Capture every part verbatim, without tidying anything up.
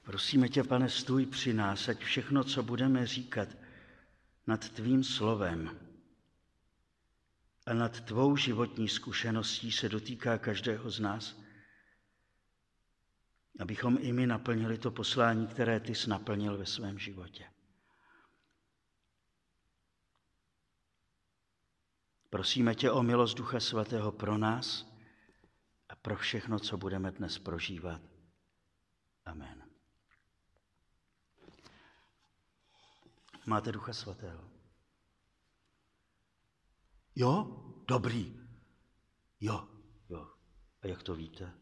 Prosíme tě, Pane, stůj při nás, ať všechno, co budeme říkat nad tvým slovem a nad tvou životní zkušeností, se dotýká každého z nás, abychom i my naplnili to poslání, které ty jsi naplnil ve svém životě. Prosíme tě o milost Ducha Svatého pro nás a pro všechno, co budeme dnes prožívat. Amen. Máte Ducha Svatého? Jo? Dobrý. Jo, jo. A jak to víte?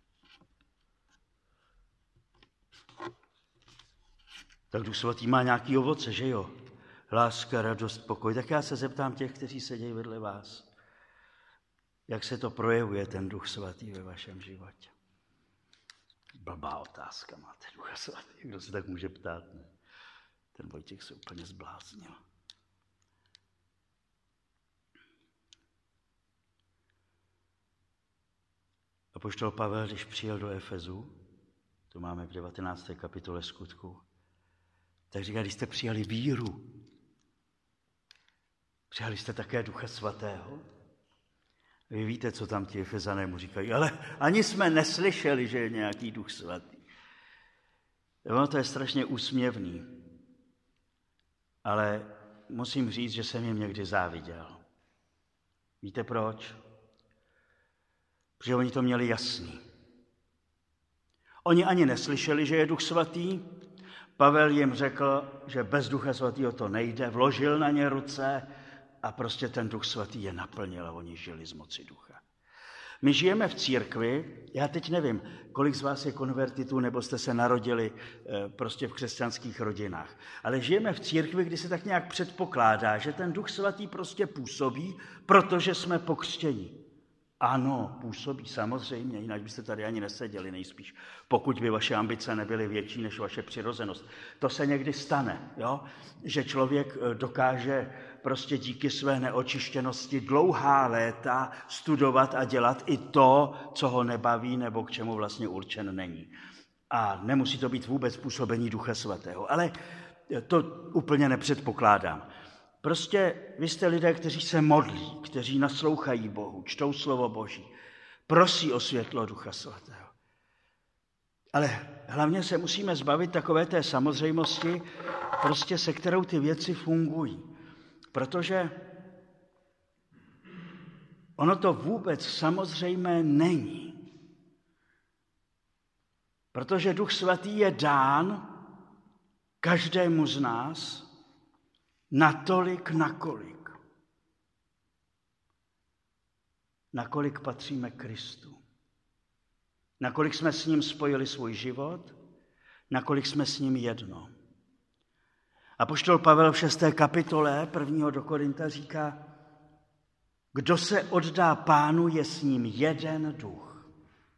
Tak Duch Svatý má nějaký ovoce, že jo? Láska, radost, pokoj. Tak já se zeptám těch, kteří sedějí vedle vás. Jak se to projevuje, ten Duch Svatý ve vašem životě? Blbá otázka, máte Ducha Svatý. Kdo se tak může ptát? Ne? Ten Vojtěch se úplně zbláznil. Apoštol Pavel, když přijel do Efezu, to máme v devatenácté kapitole Skutků, tak říká, když jste přijali víru, přijali jste také Ducha Svatého. Vy víte, co tam ti Efezané mu říkají, ale ani jsme neslyšeli, že je nějaký Duch Svatý. Ono to je strašně úsměvný, ale musím říct, že jsem jim někdy záviděl. Víte proč? Protože oni to měli jasný. Oni ani neslyšeli, že je Duch Svatý. Pavel jim řekl, že bez Ducha Svatého to nejde, vložil na ně ruce a prostě ten Duch Svatý je naplnil a oni žili z moci Ducha. My žijeme v církvi, já teď nevím, kolik z vás je konvertitů, nebo jste se narodili prostě v křesťanských rodinách, ale žijeme v církvi, kdy se tak nějak předpokládá, že ten Duch Svatý prostě působí, protože jsme pokřtění. Ano, působí samozřejmě, jinak byste tady ani neseděli nejspíš, pokud by vaše ambice nebyly větší než vaše přirozenost. To se někdy stane, jo? Že člověk dokáže prostě díky své neočištěnosti dlouhá léta studovat a dělat i to, co ho nebaví nebo k čemu vlastně určen není. A nemusí to být vůbec působení Ducha Svatého, ale to úplně nepředpokládám. Prostě vy jste lidé, kteří se modlí, kteří naslouchají Bohu, čtou slovo Boží, prosí o světlo Ducha Svatého. Ale hlavně se musíme zbavit takové té samozřejmosti, prostě se kterou ty věci fungují. Protože ono to vůbec samozřejmé není. Protože Duch Svatý je dán každému z nás natolik, nakolik. Nakolik patříme Kristu. Nakolik jsme s ním spojili svůj život, nakolik jsme s ním jedno. Apoštol Pavel v šesté kapitole prvního do Korinta říká, kdo se oddá Pánu, je s ním jeden duch.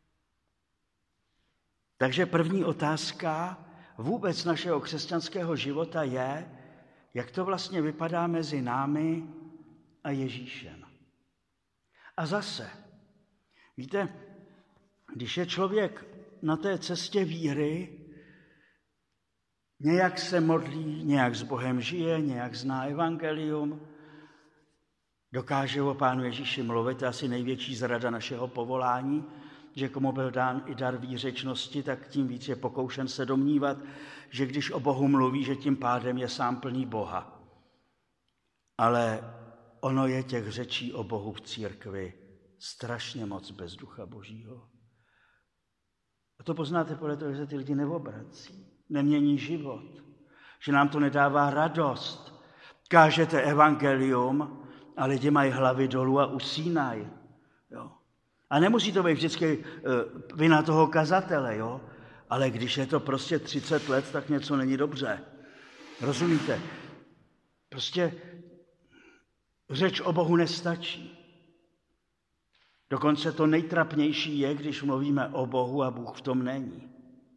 Takže první otázka vůbec našeho křesťanského života je, jak to vlastně vypadá mezi námi a Ježíšem. A zase, víte, když je člověk na té cestě víry, nějak se modlí, nějak s Bohem žije, nějak zná evangelium, dokáže o Pánu Ježíši mluvit, to je asi největší zrada našeho povolání, že komu byl dán i dar výřečnosti, tak tím víc je pokoušen se domnívat, že když o Bohu mluví, že tím pádem je sám plný Boha. Ale ono je těch řečí o Bohu v církvi strašně moc bez Ducha Božího. A to poznáte podle toho, že se ty lidi neobrací, nemění život, že nám to nedává radost. Kážete evangelium a lidi mají hlavy dolů a usínají. Jo. A nemusí to být vždycky uh, vina toho kazatele, jo? Ale když je to prostě třicet let, tak něco není dobře. Rozumíte? Prostě řeč o Bohu nestačí. Dokonce to nejtrapnější je, když mluvíme o Bohu a Bůh v tom není.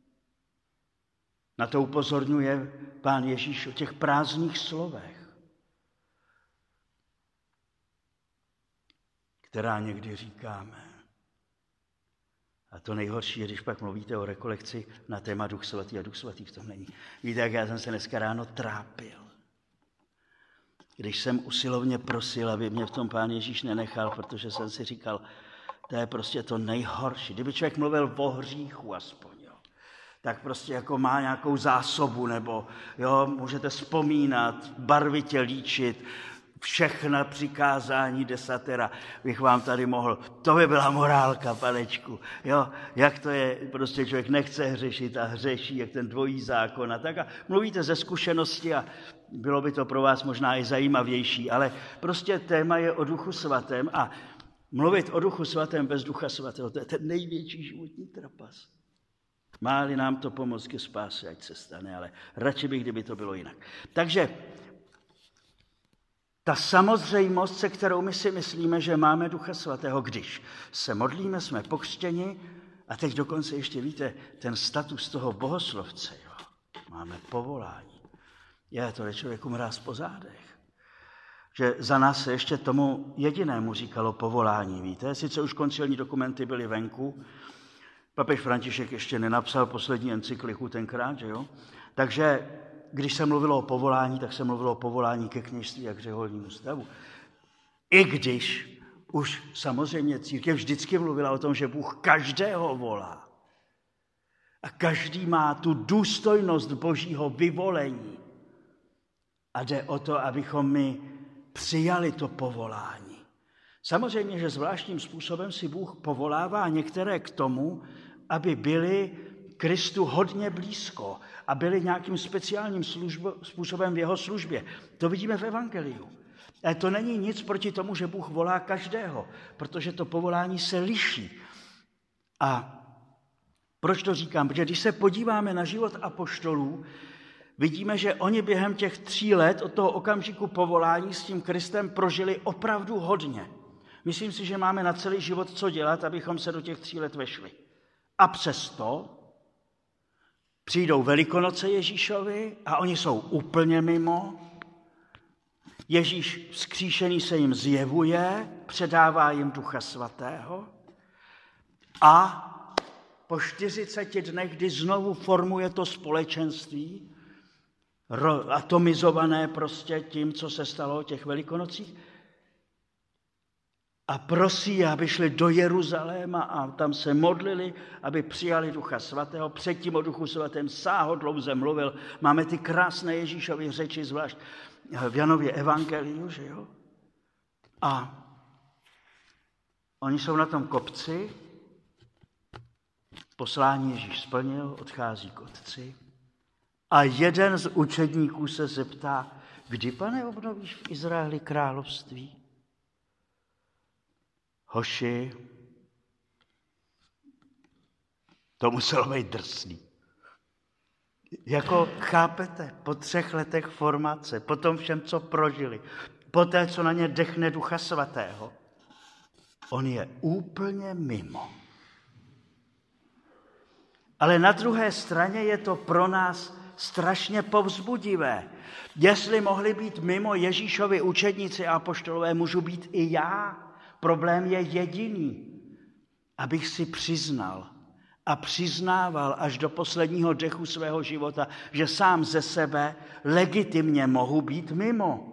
Na to upozorňuje Pán Ježíš o těch prázdných slovech, která někdy říkáme. A to nejhorší je, když pak mluvíte o rekolekci na téma Duch svatý a Duch svatý v tom není. Víte, jak já jsem se dneska ráno trápil. Když jsem usilovně prosil, aby mě v tom Pán Ježíš nenechal, protože jsem si říkal, to je prostě to nejhorší. Kdyby člověk mluvil o hříchu aspoň, jo, tak prostě jako má nějakou zásobu, nebo jo, můžete vzpomínat, barvitě líčit, všechna přikázání desatera bych vám tady mohl. To by byla morálka, panečku. Jo, jak to je, prostě člověk nechce hřešit a hřeší, jak ten dvojí zákon a tak. A mluvíte ze zkušenosti a bylo by to pro vás možná i zajímavější, ale prostě téma je o Duchu svatém a mluvit o Duchu svatém bez Ducha svatého, to je ten největší životní trapas. Má-li nám to pomoct ke spáse, ať se stane, ale radši bych, kdyby to bylo jinak. Takže ta samozřejmost, se kterou my si myslíme, že máme Ducha svatého, když se modlíme, jsme pokřtěni a teď dokonce ještě víte, ten status toho bohoslovce, jo, máme povolání. Je, to je člověku mráz po zádech. Že za nás se ještě tomu jedinému říkalo povolání, víte? Sice už koncilní dokumenty byly venku, papež František ještě nenapsal poslední encykliku tenkrát, že jo? Takže když se mluvilo o povolání, tak se mluvilo o povolání ke kněžství a k řeholnímu stavu. I když už samozřejmě církev vždycky mluvila o tom, že Bůh každého volá. A každý má tu důstojnost Božího vyvolení. A jde o to, abychom my přijali to povolání. Samozřejmě, že zvláštním způsobem si Bůh povolává některé k tomu, aby byli Kristu hodně blízko a byli nějakým speciálním službo, způsobem v jeho službě. To vidíme v evangeliu. Ale to není nic proti tomu, že Bůh volá každého, protože to povolání se liší. A proč to říkám? Protože když se podíváme na život apoštolů, vidíme, že oni během těch tří let od toho okamžiku povolání s tím Kristem prožili opravdu hodně. Myslím si, že máme na celý život co dělat, abychom se do těch tří let vešli. A přesto přijdou Velikonoce Ježíšovi a oni jsou úplně mimo. Ježíš vzkříšený se jim zjevuje, předává jim Ducha svatého a po čtyřiceti dnech, kdy znovu formuje to společenství, atomizované prostě tím, co se stalo o těch Velikonocích, a prosí, aby šli do Jeruzaléma a tam se modlili, aby přijali Ducha svatého. Předtím o Duchu svatém sáhodlouze mluvil. Máme ty krásné Ježíšovy řeči, zvlášť v Janově evangeliu, že jo? A oni jsou na tom kopci, poslání Ježíš splnil, odchází k otci a jeden z učedníků se zeptá, kdy, Pane, obnovíš v Izraeli království? Hoši, to muselo být drsný. Jako chápete, po třech letech formace, po tom všem, co prožili, po té, co na ně dechne Ducha svatého, on je úplně mimo. Ale na druhé straně je to pro nás strašně povzbudivé. Jestli mohli být mimo Ježíšovi učedníci a apoštolové, můžu být i já. Problém je jediný, abych si přiznal a přiznával až do posledního dechu svého života, že sám ze sebe legitimně mohu být mimo.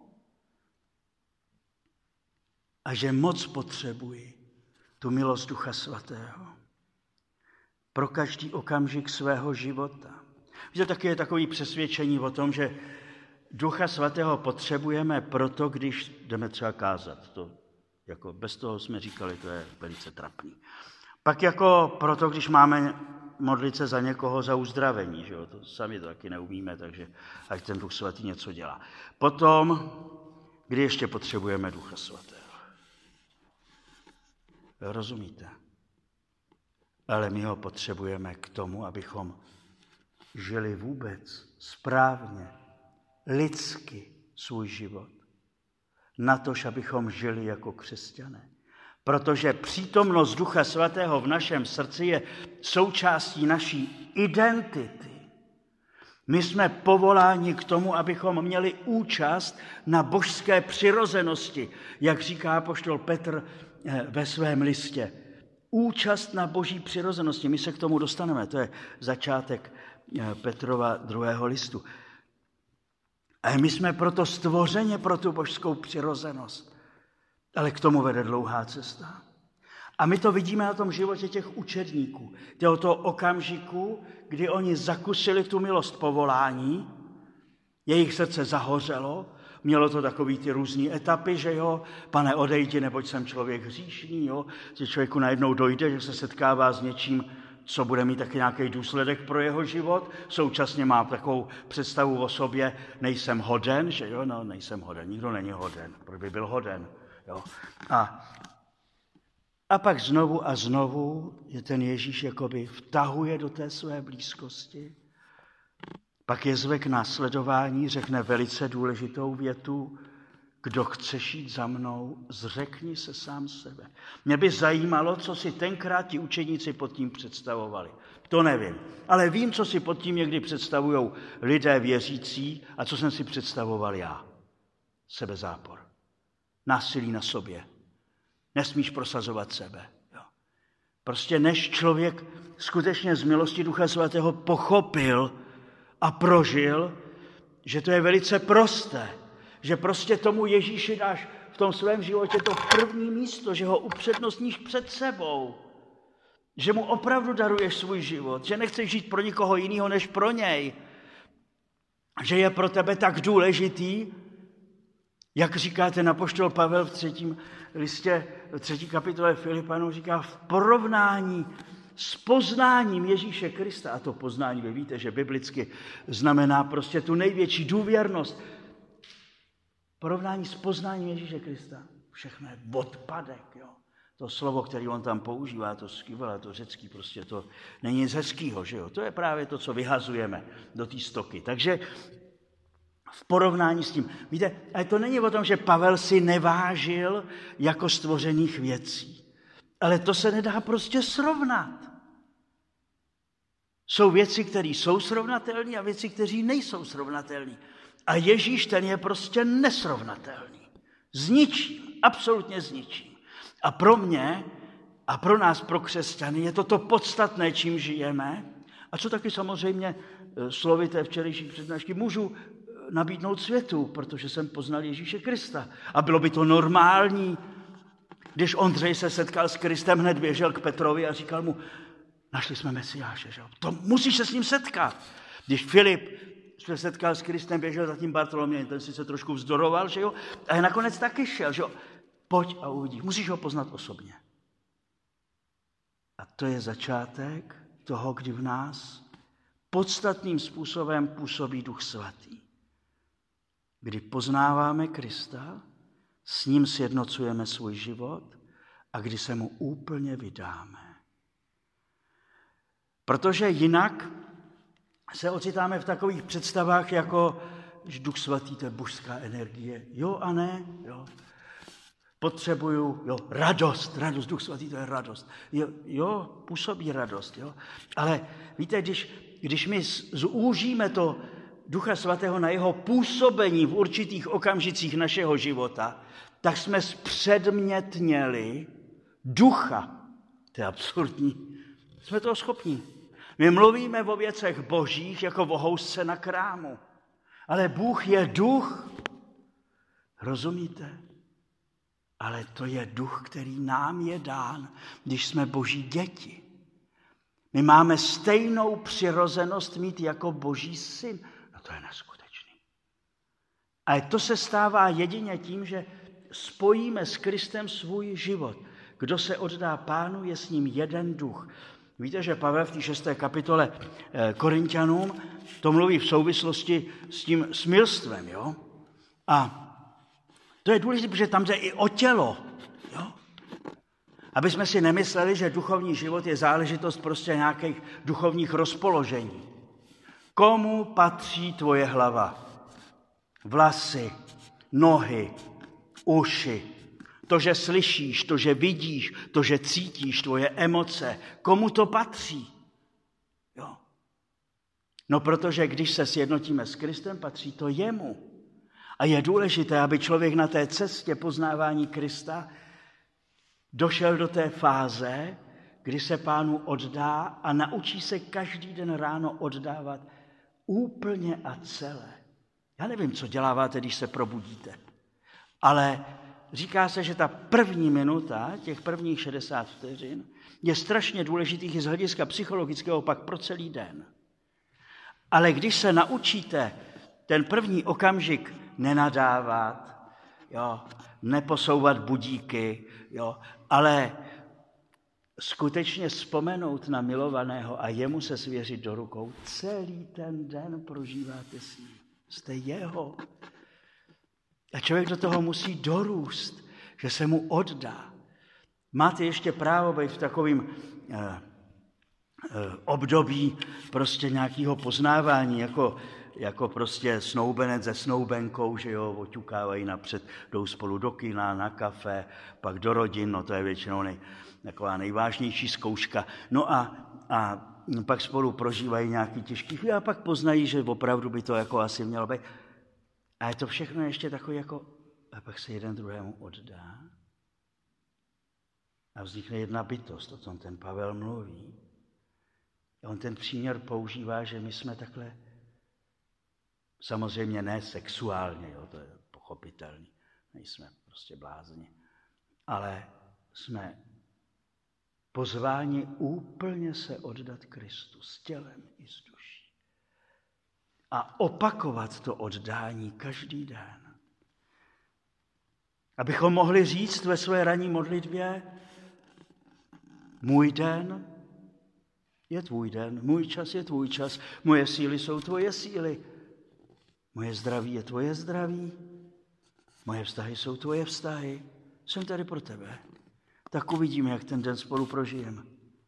A že moc potřebuji tu milost Ducha svatého pro každý okamžik svého života. Víte, taky je takové přesvědčení o tom, že Ducha svatého potřebujeme proto, když jdeme třeba kázat. To Jako bez toho jsme říkali, to je velice trapný. Pak jako proto, když máme modlit se za někoho za uzdravení, že jo? To sami to taky neumíme, takže ať ten Duch svatý něco dělá. Potom, kdy ještě potřebujeme Ducha svatého. Rozumíte? Ale my ho potřebujeme k tomu, abychom žili vůbec správně, lidsky svůj život. Natož, abychom žili jako křesťané. Protože přítomnost Ducha svatého v našem srdci je součástí naší identity. My jsme povoláni k tomu, abychom měli účast na božské přirozenosti, jak říká apoštol Petr ve svém listě. účast na boží přirozenosti. My se k tomu dostaneme, to je začátek Petrova druhého listu. A my jsme proto stvořeni pro tu božskou přirozenost. Ale k tomu vede dlouhá cesta. A my to vidíme na tom životě těch učedníků. Toho toho okamžiku, kdy oni zakusili tu milost povolání, jejich srdce zahořelo, mělo to takový ty různý etapy, že jo, pane, odejdi, neboť jsem člověk hříšný, jo, že člověku najednou dojde, že se setkává s něčím, co bude mít taky nějaký důsledek pro jeho život. Současně má takovou představu o sobě, nejsem hoden, že jo, no, nejsem hoden, nikdo není hoden, proč by byl hoden, jo. A, a pak znovu a znovu je ten Ježíš jakoby vtahuje do té své blízkosti. Pak je zve k následování, řekne velice důležitou větu, kdo chceš jít za mnou, zřekni se sám sebe. Mě by zajímalo, co si tenkrát ti učeníci pod tím představovali. To nevím, ale vím, co si pod tím někdy představují lidé věřící a co jsem si představoval já. Sebezápor. Násilí na sobě. Nesmíš prosazovat sebe. Jo. Prostě než člověk skutečně z milosti Ducha Svatého pochopil a prožil, že to je velice prosté, že prostě tomu Ježíši dáš v tom svém životě to první místo, že ho upřednostníš před sebou, že mu opravdu daruješ svůj život, že nechceš žít pro nikoho jiného než pro něj, že je pro tebe tak důležitý, jak říká ten apoštol Pavel v třetím listě, v třetí kapitole Filipanům, říká v porovnání s poznáním Ježíše Krista, a to poznání, vy víte, že biblicky znamená prostě tu největší důvěrnost, porovnání s poznáním Ježíše Krista, všechno je odpadek, jo. To slovo, které on tam používá, to skvělé, to řecký, prostě to není nic hezkýho, že jo. To je právě to, co vyhazujeme do té stoky. Takže v porovnání s tím, víte, ale to není o tom, že Pavel si nevážil jako stvořených věcí. Ale to se nedá prostě srovnat. Jsou věci, které jsou srovnatelné a věci, které nejsou srovnatelné. A Ježíš ten je prostě nesrovnatelný. S ničím, absolutně s ničím. A pro mě a pro nás, pro křesťany, je to to podstatné, čím žijeme. A co taky samozřejmě slovy té včerejší přednášky můžu nabídnout světu, protože jsem poznal Ježíše Krista. A bylo by to normální, když Ondřej se setkal s Kristem, hned běžel k Petrovi a říkal mu, našli jsme Mesiáše, že jo? To musíš se s ním setkat. Když Filip se setkal s Kristem, běžel za tím Bartolomějem, ten si se trošku vzdoroval, že jo? A nakonec taky šel, že jo? Pojď a uvidíš, musíš ho poznat osobně. A to je začátek toho, kdy v nás podstatným způsobem působí Duch Svatý. Kdy poznáváme Krista, s ním sjednocujeme svůj život a kdy se mu úplně vydáme. Protože jinak se ocitáme v takových představách, jako že Duch Svatý, to je božská energie. Jo a ne, jo. Potřebuju, jo, radost, radost, Duch Svatý, to je radost. Jo, jo, působí radost, jo. Ale víte, když, když my zúžíme to Ducha Svatého na jeho působení v určitých okamžicích našeho života, tak jsme zpředmětněli ducha. To je absurdní. Jsme toho schopní. My mluvíme o věcech božích jako o housce na krámu. Ale Bůh je duch. Rozumíte? Ale to je duch, který nám je dán, když jsme boží děti. My máme stejnou přirozenost mít jako boží syn. No to je neskutečný. Ale to se stává jedině tím, že spojíme s Kristem svůj život. Kdo se oddá Pánu, je s ním jeden duch. Víte, že Pavel v té šesté kapitole Korinťanům to mluví v souvislosti s tím smilstvem, jo? A to je důležité, protože tam jde i o tělo, jo? Aby jsme si nemysleli, že duchovní život je záležitost prostě nějakých duchovních rozpoložení. Komu patří tvoje hlava? Vlasy, nohy, uši, to, že slyšíš, to, že vidíš, to, že cítíš, tvoje emoce. Komu to patří? Jo. No, protože když se sjednotíme s Kristem, patří to jemu. A je důležité, aby člověk na té cestě poznávání Krista došel do té fáze, kdy se Pánu oddá a naučí se každý den ráno oddávat úplně a celé. Já nevím, co děláváte, když se probudíte, ale říká se, že ta první minuta, těch prvních šedesát vteřin, je strašně důležitých i z hlediska psychologického pak pro celý den. Ale když se naučíte ten první okamžik nenadávat, jo, neposouvat budíky, jo, ale skutečně vzpomenout na milovaného a jemu se svěřit do rukou, celý ten den prožíváte s ním. Jste jeho. A člověk do toho musí dorůst, že se mu oddá. Máte ještě právo být v takovém eh, eh, období prostě nějakého poznávání, jako, jako prostě snoubenec se snoubenkou, že jo, oťukávají napřed, jdou spolu do kina, na kafe, pak do rodin, no to je většinou nej, taková nejvážnější zkouška. No a, a pak spolu prožívají nějaký těžký chvíle a pak poznají, že opravdu by to jako asi mělo být. A je to všechno ještě takový jako, a pak se jeden druhému oddá a vznikne jedna bytost, o tom ten Pavel mluví. A on ten příměr používá, že my jsme takhle, samozřejmě ne sexuálně, jo, to je pochopitelný, nejsme prostě blázni, ale jsme pozváni úplně se oddat Kristu s tělem i s duší. A opakovat to oddání každý den. Abychom mohli říct ve své ranní modlitbě, můj den je tvůj den, můj čas je tvůj čas, moje síly jsou tvoje síly, moje zdraví je tvoje zdraví, moje vztahy jsou tvoje vztahy, jsem tady pro tebe. Tak uvidíme, jak ten den spolu prožijeme.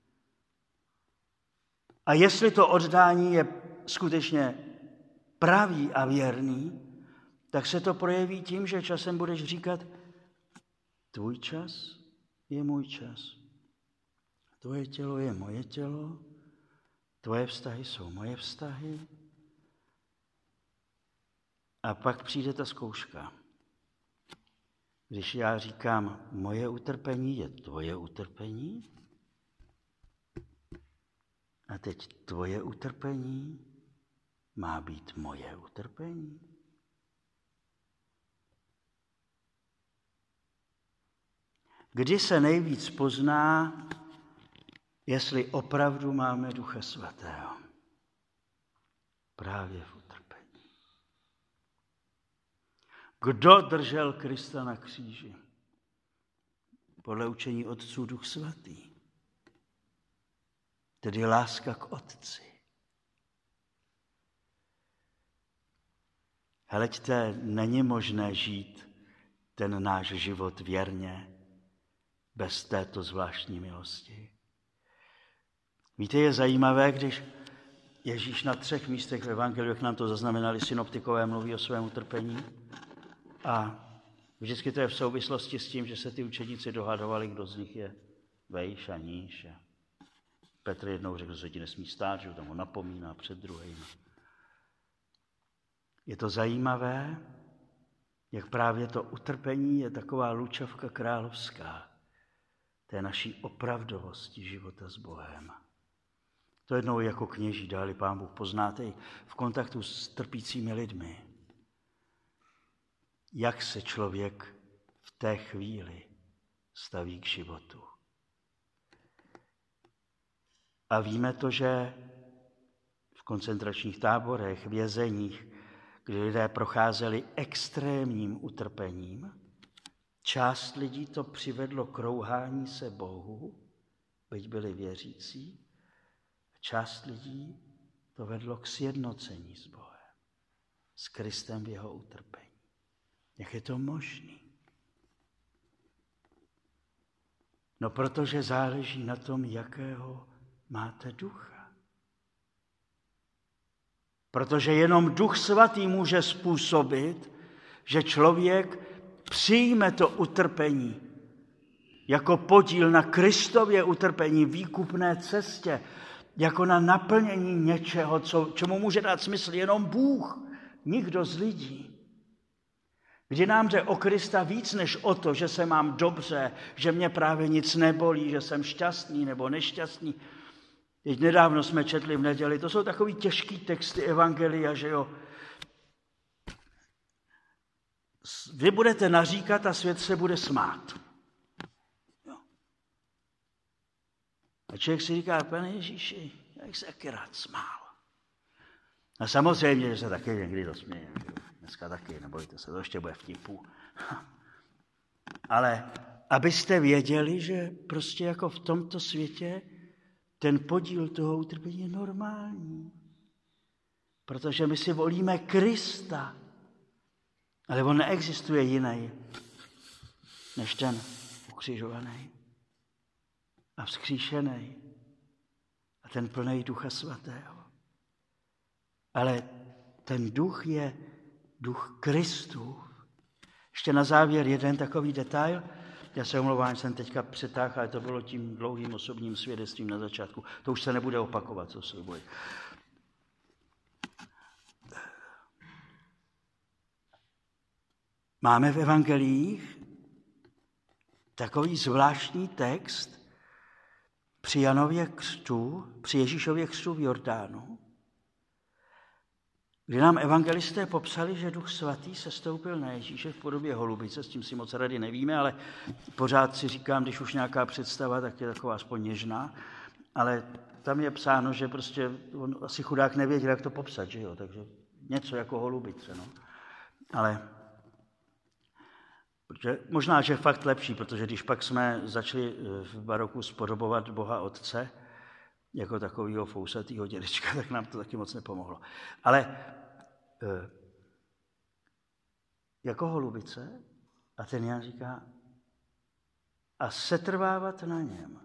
A jestli to oddání je skutečně pravý a věrný, tak se to projeví tím, že časem budeš říkat, tvůj čas je můj čas. Tvoje tělo je moje tělo, tvoje vztahy jsou moje vztahy. A pak přijde ta zkouška. Když já říkám, moje utrpení je tvoje utrpení, a teď tvoje utrpení má být moje utrpení. Kdy se nejvíc pozná, jestli opravdu máme Ducha Svatého? Právě v utrpení. Kdo držel Krista na kříži? Podle učení otců Duch Svatý. Tedy láska k Otci. Hleďte, není možné žít ten náš život věrně bez této zvláštní milosti. Víte, je zajímavé, když Ježíš na třech místech v evangeliu, jak nám to zaznamenali synoptikové, mluví o svém utrpení. A vždycky to je v souvislosti s tím, že se ty učedníci dohadovali, kdo z nich je vejš a níž. Petr jednou řekl, že se ti nesmí stát, že tam ho napomíná před druhým. Je to zajímavé, jak právě to utrpení je taková lučavka královská té naší opravdovosti života s Bohem. To jednou jako kněží dali Pán Bůh, poznáte i v kontaktu s trpícími lidmi. Jak se člověk v té chvíli staví k životu. A víme to, že v koncentračních táborech, vězeních, kdy lidé procházeli extrémním utrpením, část lidí to přivedlo k rouhání se Bohu, byť byli věřící, část lidí to vedlo k sjednocení s Bohem, s Kristem v jeho utrpení. Jak je to možné? No, protože záleží na tom, jakého máte ducha. Protože jenom Duch Svatý může způsobit, že člověk přijme to utrpení jako podíl na Kristově utrpení, výkupné cestě, jako na naplnění něčeho, co, čemu může dát smysl jenom Bůh, nikdo z lidí. Kdy nám jde o Krista víc než o to, že se mám dobře, že mě právě nic nebolí, že jsem šťastný nebo nešťastný. Teď nedávno jsme četli v neděli, to jsou takový těžký texty evangelia, že jo. Vy budete naříkat a svět se bude smát. Jo. A člověk si říká, Pane Ježíši, jak se taky rád smál. A samozřejmě, že se taky někdy dosměje. Dneska taky, nebojte se, to ještě bude vtipu. Ale abyste věděli, že prostě jako v tomto světě ten podíl toho utrpení je normální. Protože my si volíme Krista. Ale on neexistuje jiný, než ten ukřižovaný a vzkříšený a ten plný Ducha Svatého. Ale ten duch je duch Kristův. Ještě na závěr jeden takový detail. Já se omlouvám, jsem teďka přetáhl, ale to bylo tím dlouhým osobním svědectvím na začátku. To už se nebude opakovat, co slibuji. Máme v evangelích takový zvláštní text při Janově křtu, při Ježíšově křtu v Jordánu, kdy nám evangelisté popsali, že Duch Svatý sestoupil na Ježíše v podobě holubice, s tím si moc rady nevíme, ale pořád si říkám, když už nějaká představa, tak je taková aspoň něžná, ale tam je psáno, že prostě on asi chudák nevěděl, jak to popsat, že jo, takže něco jako holubice, no. Ale protože, možná, že fakt lepší, protože když pak jsme začali v baroku spodobovat Boha Otce, jako takovýho fousatýho dědečka, tak nám to taky moc nepomohlo. Ale e, jako holubice, a ten Jan říká, a setrvávat na něm.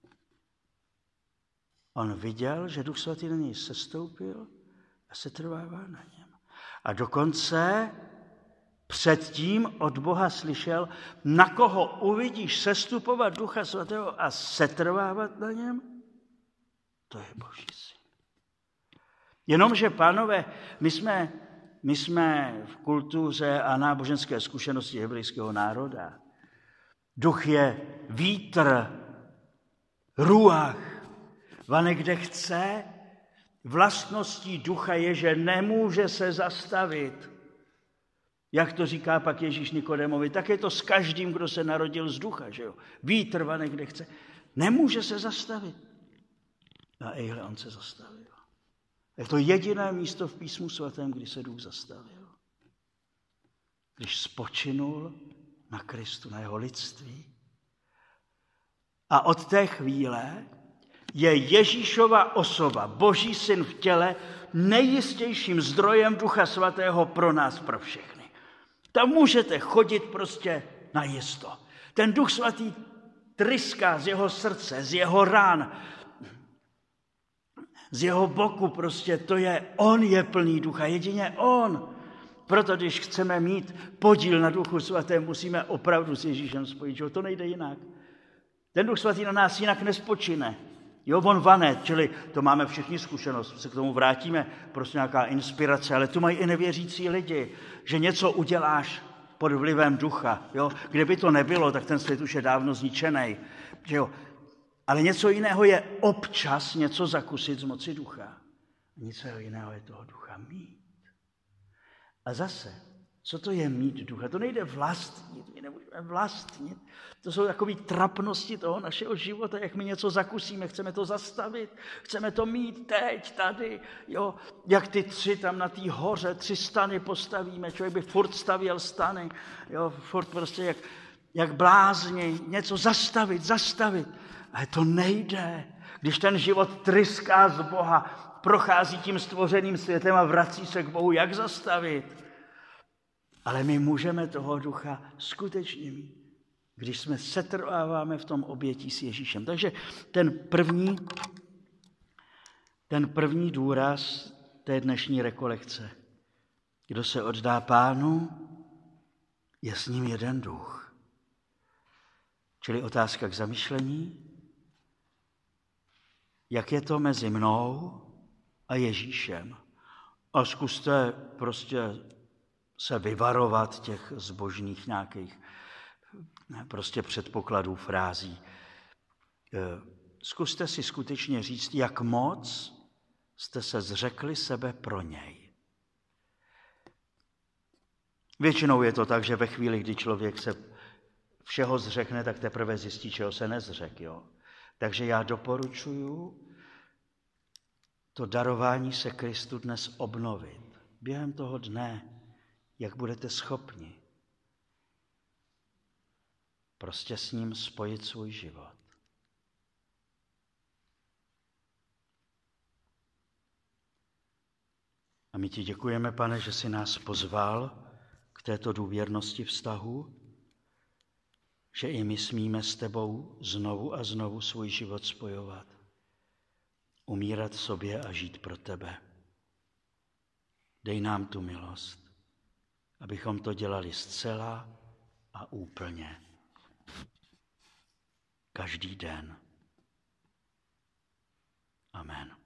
On viděl, že Duch Svatý na něj sestoupil a setrvává na něm. A dokonce předtím od Boha slyšel, na koho uvidíš sestupovat Ducha Svatého a setrvávat na něm, to je Boží syn. Jenomže, pánové, my jsme, my jsme v kultuře a náboženské zkušenosti hebrejského národa. Duch je vítr, ruach, vane kde chce. Vlastností ducha je, že nemůže se zastavit. Jak to říká pak Ježíš Nikodemovi, tak je to s každým, kdo se narodil z ducha, že jo? Vítr vane kde chce. Nemůže se zastavit. A ejhle, on se zastavil. Je to jediné místo v Písmu svatém, kdy se duch zastavil. Když spočinul na Kristu, na jeho lidství. A od té chvíle je Ježíšova osoba, Boží syn v těle, nejistějším zdrojem Ducha Svatého pro nás, pro všechny. Tam můžete chodit prostě na jisto. Ten Duch Svatý tryská z jeho srdce, z jeho rán, z jeho boku, prostě to je, on je plný ducha, jedině on. Proto, když chceme mít podíl na Duchu Svatém, musíme opravdu s Ježíšem spojit, že to nejde jinak. Ten Duch Svatý na nás jinak nespočine. Jo, on vane, čili to máme všichni zkušenost, se k tomu vrátíme, prostě nějaká inspirace, ale tu mají i nevěřící lidi, že něco uděláš pod vlivem ducha, jo. Kdyby to nebylo, tak ten svět už je dávno zničený, že jo. Ale něco jiného je občas něco zakusit z moci ducha. Něco jiného je toho ducha mít. A zase, co to je mít ducha? To nejde vlastnit, my nemůžeme vlastnit. To jsou takové trapnosti toho našeho života, jak my něco zakusíme, chceme to zastavit, chceme to mít teď, tady, jo. Jak ty tři tam na té hoře, tři stany postavíme, člověk by furt stavěl stany, jo, furt prostě jak, jak blázni, něco zastavit, zastavit. Ale to nejde. Když ten život tryská z Boha, prochází tím stvořeným světem a vrací se k Bohu, jak zastavit? Ale my můžeme toho ducha skutečně mít, když jsme setrváváme v tom obětí s Ježíšem. Takže ten první, ten první důraz té dnešní rekolekce. Kdo se oddá Pánu, je s ním jeden duch. Čili otázka k zamyšlení. Jak je to mezi mnou a Ježíšem? A zkuste prostě se vyvarovat těch zbožných nějakých prostě předpokladů, frází. Zkuste si skutečně říct, jak moc jste se zřekli sebe pro něj. Většinou je to tak, že ve chvíli, kdy člověk se všeho zřekne, tak teprve zjistí, čeho se nezřek. Jo? Takže já doporučuji to darování se Kristu dnes obnovit. Během toho dne, jak budete schopni prostě s ním spojit svůj život. A my ti děkujeme, Pane, že jsi nás pozval k této důvěrnosti vztahu, že i my smíme s tebou znovu a znovu svůj život spojovat, umírat sobě a žít pro tebe. Dej nám tu milost, abychom to dělali zcela a úplně. Každý den. Amen.